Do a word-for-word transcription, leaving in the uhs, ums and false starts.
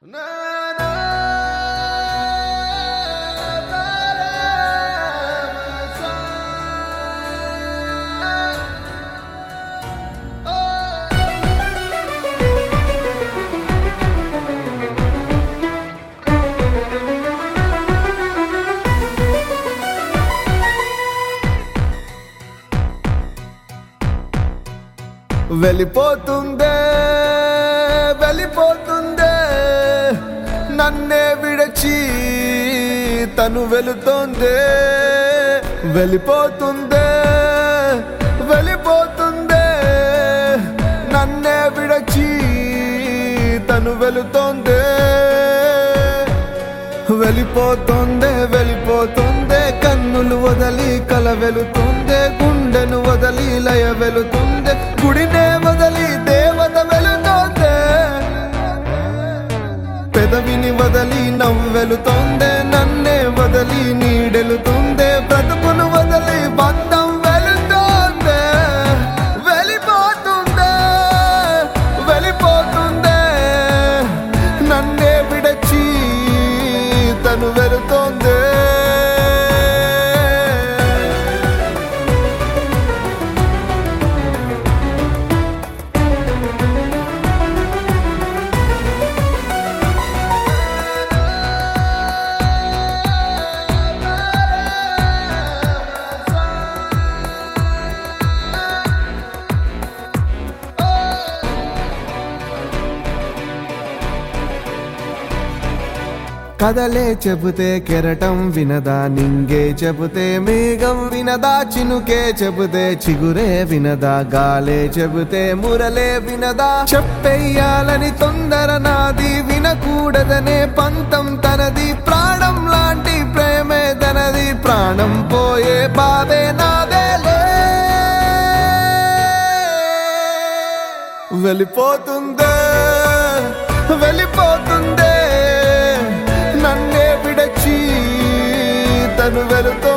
వెళ్ళిపోతుందే వెళ్ళిపోతుందే నన్నే విడచి తను వెళుతోందే వెళ్ళిపోతుందే వెళ్ళిపోతుందే నన్నే విడచి తను వెళుతోందే వెళ్ళిపోతుందే వెళ్ళిపోతుందే కన్నులు వదలి కల వెళుతుందే గుండెను వదలి లయ వెళుతుందే గుడినే వదలి దేవత వెళుతోందే పెదవిని వదలి నవ్వు వెళుతోందే నన్నే వదలి నీడెలుతుందే బ్రతుకును వదలి బంధం వెళుతోందే వెళ్ళిపోతుందే వెళ్ళిపోతుందే నన్నే విడచి తను వెళుతోందే కదలే చెబితే కెరటం వినదా నింగే చెబితే మేఘం వినదా చినుకే చెబితే చిగురే వినదా గాలే చెబితే మురలే వినదా చెప్పెయ్యాలని తొందర నాది వినకూడదనే పంతం తనది ప్రాణం లాంటి ప్రేమే తనది ప్రాణం పోయే బాధే నాదేలే వెళ్ళిపోతుందే వెళ్ళిపోతుందే నన్నే విడచి తను వెళుతో